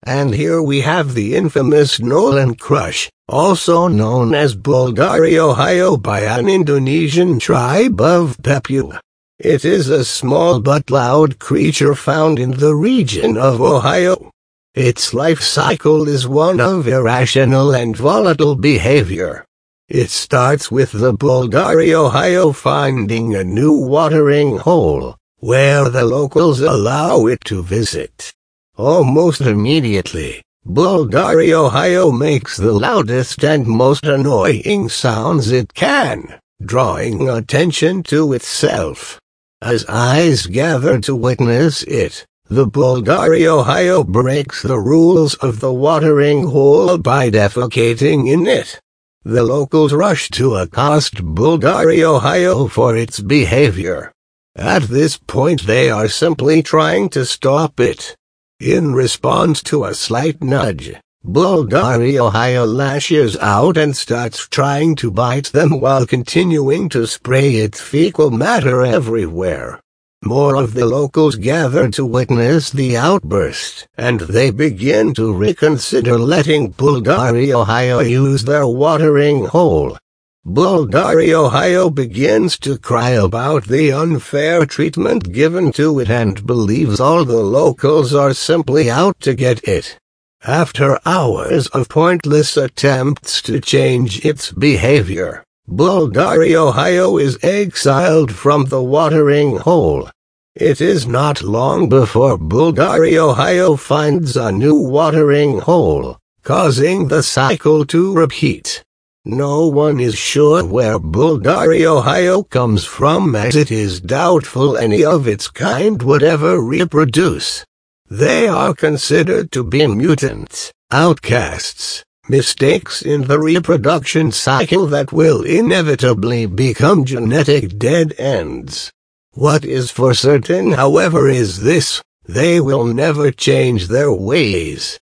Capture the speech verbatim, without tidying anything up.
And here we have the infamous Nolan Crush, also known as Buldari, Ohio by an Indonesian tribe of Papua. It is a small but loud creature found in the region of Ohio. Its life cycle is one of irrational and volatile behavior. It starts with the Buldari, Ohio finding a new watering hole, where the locals allow it to visit. Almost immediately, Buldari, Ohio makes the loudest and most annoying sounds it can, drawing attention to itself. As eyes gather to witness it, the Buldari, Ohio breaks the rules of the watering hole by defecating in it. The locals rush to accost Buldari, Ohio for its behavior. At this point they are simply trying to stop it. In response to a slight nudge, Buldari, Ohio lashes out and starts trying to bite them while continuing to spray its fecal matter everywhere. More of the locals gather to witness the outburst, and they begin to reconsider letting Buldari, Ohio use their watering hole. Buldari, Ohio begins to cry about the unfair treatment given to it and believes all the locals are simply out to get it. After hours of pointless attempts to change its behavior, Buldari, Ohio is exiled from the watering hole. It is not long before Buldari, Ohio finds a new watering hole, causing the cycle to repeat. No one is sure where Buldari, Ohio comes from, as it is doubtful any of its kind would ever reproduce. They are considered to be mutants, outcasts, mistakes in the reproduction cycle that will inevitably become genetic dead ends. What is for certain, however, is this: they will never change their ways.